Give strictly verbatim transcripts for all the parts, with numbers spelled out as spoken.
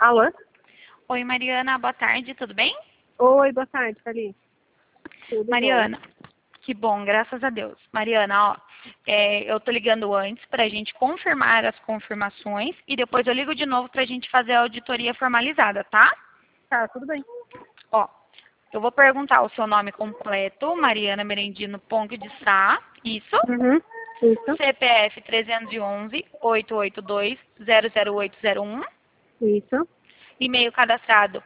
Alô? Oi, Mariana, boa tarde, tudo bem? Oi, boa tarde, Fali. Tudo Mariana, que bom, graças a Deus. Mariana, ó, é, eu tô ligando antes para a gente confirmar as confirmações e depois eu ligo de novo para a gente fazer a auditoria formalizada, tá? Tá, tudo bem. Ó, eu vou perguntar o seu nome completo, Mariana Merendino Ponque de Sá, isso? Uhum, isso, C P F trezentos e onze, oitocentos e oitenta e dois, zero zero oito zero um. isso, E-mail cadastrado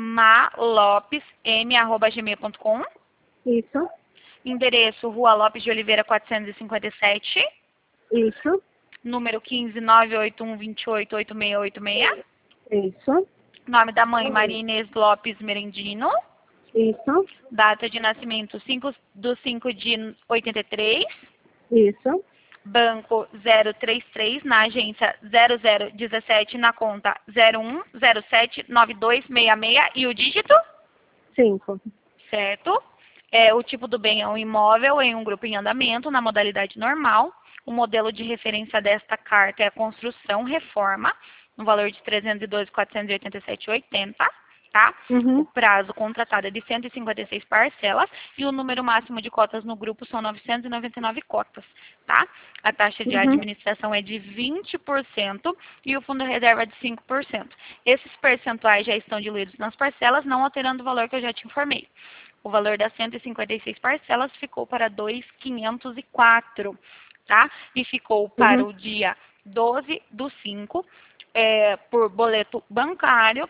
malopesm arroba gmail ponto com. isso, Endereço Rua Lopes de Oliveira quatrocentos e cinquenta e sete. isso, Número quinze, nove oito um, dois oito, oito seis oito seis. isso, Nome da mãe Maria Inês Lopes Merendino. isso, Data de nascimento cinco de cinco de oitenta e três. isso, Banco zero três três, na agência zero zero um sete, na conta zero um zero sete nove dois seis seis e o dígito? cinco, Certo? É, o tipo do bem é um imóvel em um grupo em andamento, na modalidade normal. O modelo de referência desta carta é a construção reforma, no valor de trezentos e doze mil quatrocentos e oitenta e sete reais e oitenta centavos. Tá? uhum, O prazo contratado é de cento e cinquenta e seis parcelas e o número máximo de cotas no grupo são novecentas e noventa e nove cotas. Tá? A taxa de uhum, administração é de vinte por cento e o fundo de reserva é de cinco por cento. Esses percentuais já estão diluídos nas parcelas, não alterando o valor que eu já te informei. O valor das cento e cinquenta e seis parcelas ficou para dois mil quinhentos e quatro, tá? E ficou para uhum. o dia doze do cinco, é, por boleto bancário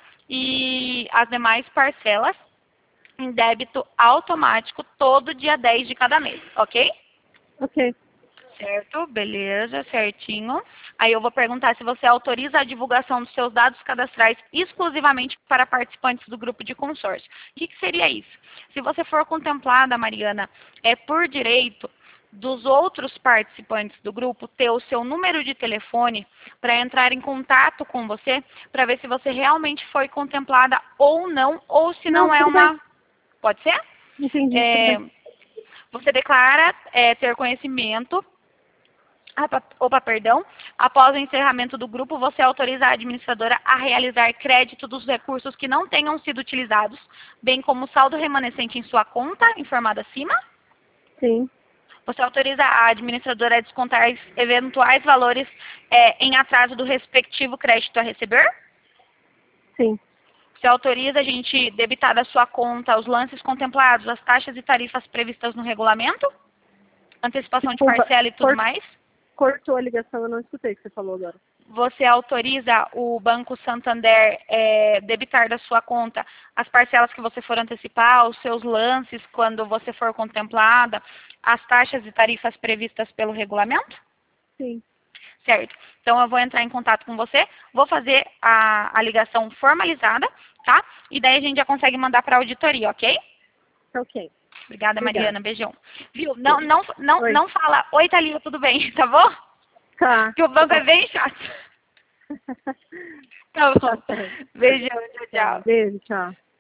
e as demais parcelas em débito automático todo dia dez de cada mês, ok? Ok. Certo, beleza, certinho. Aí eu vou perguntar se você autoriza a divulgação dos seus dados cadastrais exclusivamente para participantes do grupo de consórcio. O que, que seria isso? Se você for contemplada, Mariana, é por direito dos outros participantes do grupo ter o seu número de telefone para entrar em contato com você, para ver se você realmente foi contemplada ou não, ou se Não, não é tudo bem. uma... Pode ser? Entendi, tudo É, bem. você declara é, ter conhecimento. Opa, opa, perdão. Após o encerramento do grupo, você autoriza a administradora a realizar crédito dos recursos que não tenham sido utilizados, bem como o saldo remanescente em sua conta, informado acima. Sim, Você autoriza a administradora a descontar eventuais valores é, em atraso do respectivo crédito a receber. sim. Você autoriza a gente debitar da sua conta os lances contemplados, as taxas e tarifas previstas no regulamento, antecipação de Desculpa, parcela e tudo cor- mais. cortou a ligação, eu não escutei o que você falou agora. Você autoriza o Banco Santander é, debitar da sua conta as parcelas que você for antecipar, os seus lances quando você for contemplada, as taxas e tarifas previstas pelo regulamento? Sim, Certo. Então eu vou entrar em contato com você, vou fazer a, a ligação formalizada, tá? E daí a gente já consegue mandar para a auditoria, ok? tá ok. Obrigada, Obrigada. Mariana. Beijão. Viu? Não, não, não, Oi. não fala, oi, Thalia, tudo bem, tá bom? Tá, Que o tá banco é bom. bem chato. Tá bom. Tá certo. Beijão, tchau, Tá, tchau. beijo, tchau.